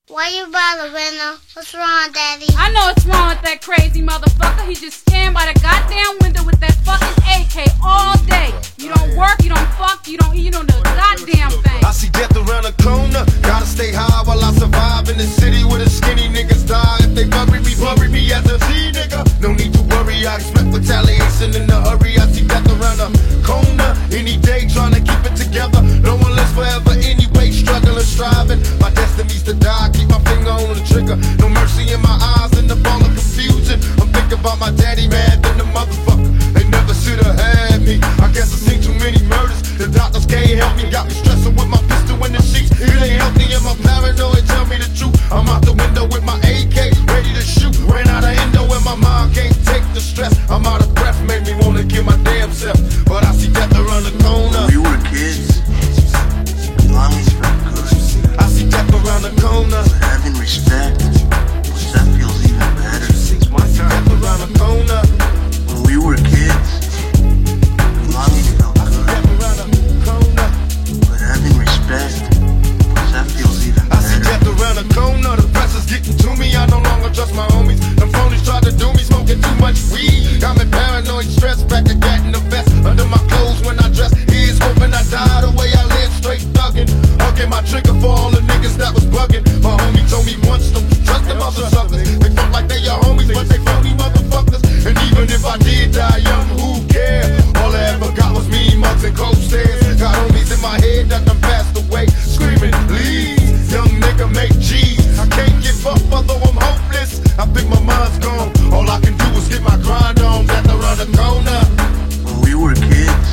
Why you bother, Winner? What's wrong, Daddy? I know what's wrong with that crazy motherfucker. He just stand by the goddamn window with that fucking AK all day. You don't work, you don't fuck, you don't eat, you don't do a goddamn thing. I see death around the corner. Gotta stay high while I survive in the city where the skinny niggas die. If they bury me as a G nigga. No need to worry, I expect retaliation in a hurry. I see death around the corner. Any day trying to keep it together. No one lives forever anyway, struggling, striving. My destiny's to die, keep my finger on the trigger. No mercy in my eyes in the ball of confusion. I'm thinking about my daddy, man, then the motherfucker. They never should've had me. I guess I've seen too many murders. The doctors can't help me. Got me stressing with my pistol in the sheets. It ain't healthy and my paranoid. Tell me the truth. I'm out the window with my AK, ready to shoot. Ran out of endo and my mind can't take the stress. I'm out of breath, made me wanna kill my damn self. But I see death around the corner. We were kids. Belonging felt good. I see death around the corner. But having respect, which that feels even better. Death around the corner. When we were kids, belonging felt good. Death around the corner. But having respect, which that feels even I see better. death around the corner. The pressure's getting to me. I no longer trust my homies. Them phonies tried to do me, smoking too much weed. Got me paranoid, stressed, back to gat in the vest. Under my clothes when I dress. Here's hoping I die the way I live, straight thuggin'. Hugging my trigger for all the niggas that was bugging. My homie told me once, don't you trust them other suckers. They fuck like they your homies, but they phony motherfuckers. And even if I did die young, who cares? All I ever got was mean mugs and cold stares. Got homies in my head that done passed away, screaming, please, young nigga, make G's. I can't give up, although I'm hopeless. I think my mind's gone. All I can do is get my grind on. Death around the corner. When we were kids,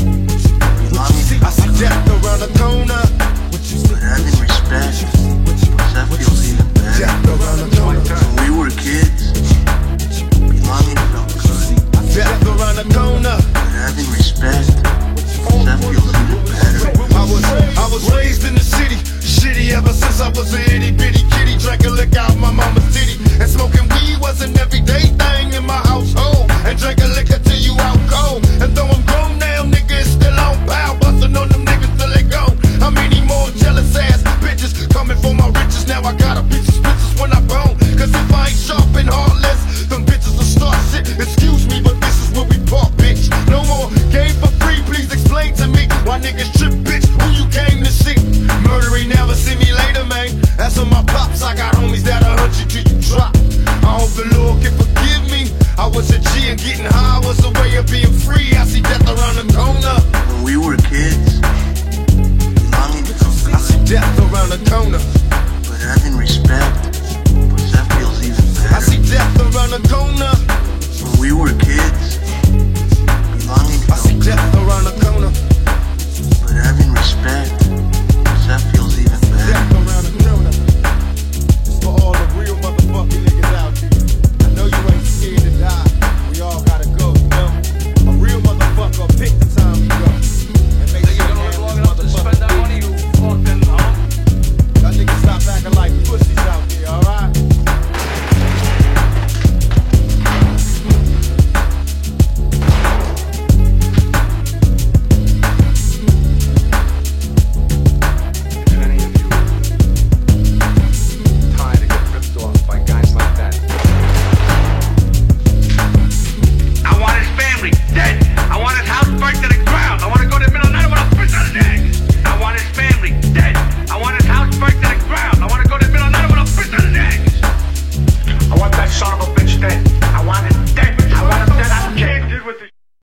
belonging I see death around the corner. but having respect, which that feels even better. Death around the corner. When we were kids, belonging felt good. Death around the corner. But having respect, which that feels even better. I was raised in the city, shitty ever since I was a itty bitty kitty. Drinking liquor out my mama's titty, and smoking weed was an everyday thing in my household. And drinking liquor till you out cold. And though I'm grown now, nigga, it's still on pow. Bustin' on them niggas till they go. How many more jealous ass bitches coming for my riches? Now I got a piece of bitches when I bone. Cause if I ain't sharp and heartless, them bitches will start shit. Excuse me, but this is where we part, bitch. No more game for free, please explain to me why niggas trip, bitch. Who you came to see? Murder ain't never see me later, man. That's on my pops. I got homies that'll hunt you till you drop. I hope the Lord can forgive me. I was a G and getting high was a way of being free. I see death around the corner. When we were kids, belonging felt I see good. death around the corner. But having respect, which that feels even better. I see death around the corner. When we were kids, belonging I see felt good. death around the corner. But having respect,